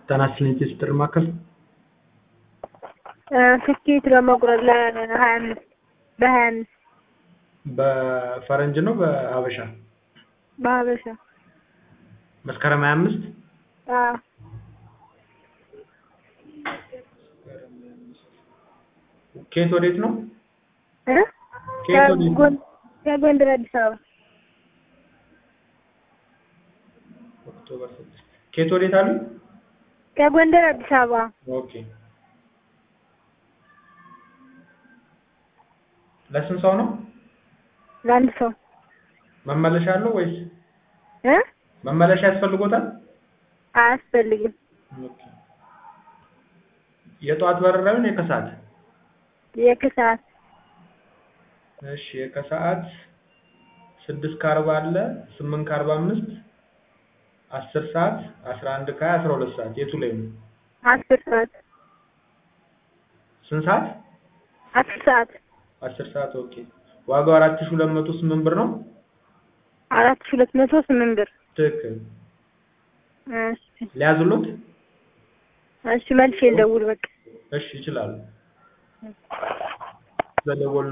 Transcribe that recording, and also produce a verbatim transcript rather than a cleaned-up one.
ተናስልኝ ትስጥር ማከል ትኬት ለመቁረጥ ለሀያ አምስት በሀያ አምስት በፈረንጅ ነው በሀበሻ በሀበሻ መስከረም ሀያ አምስት አዎ ከየት ወዴት ነው እ ከየት ወዴት ነው ከጎንደር አዲስ አበባ ኦክቶበር ስድስት ከየት ወዴት አሉ ከጎንደር አዲስ አበባ ኦኬ ለስንት ሰው ነው ለአንድ ሰው መመለሻ አለው ወይስ እ መመለሻ ያስፈልጎታል አያስፈልግም ኦኬ የጧት በረራው ነው የከሰዓት የከሰዓት እሺ የከሰዓት ስድስት ከአርባ አለ ስምንት ከአርባ አምስት አስር ሰዓት አስራ አንድ ከሀያ አስራ ሁለት ሰዓት የቱ ላይ ነው አስር ሰዓት ስንት ሰዓት አስር ሰዓት አስር ሰዓት ኦኬ ዋጋው አራት ሺህ ሁለት መቶ ስምንት ብር ነው አራት ሺህ ሁለት መቶ ስምንት ብር ትክክል እሺ ሊያዝሉት እሺ መልሼ ልደውል በቃ እሺ ይችላል ለደወል